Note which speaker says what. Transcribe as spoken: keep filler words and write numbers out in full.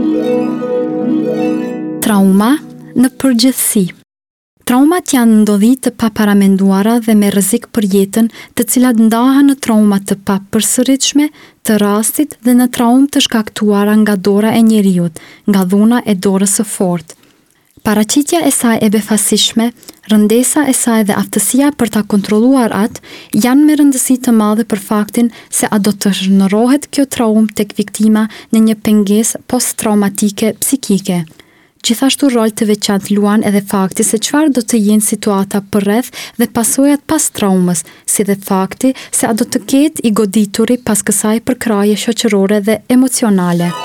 Speaker 1: Trauma në përgjithësi. Traumat janë ndodhi të paparamenduara dhe me rrezik për jetën, të cilat ndahen në trauma të papërsëritshme të rastit dhe në traumë të shkaktuara nga dora e njeriut, nga dhuna e dorës së fortë. Paraqitja e saj e befasishme, rëndesa e saj dhe aftësia për ta kontrolluar atë janë me rëndësi të madhe për faktin se a do të shndërrohet kjo traumë tek viktima në një pengesë post-traumatike psikike. Gjithashtu rol të veçantë luan edhe fakti se çfarë do të jenë situata përreth dhe pasojat pas traumës, si dhe fakti se a do të ketë i godituri pas kësaj përkraje shoqërore dhe emocionale.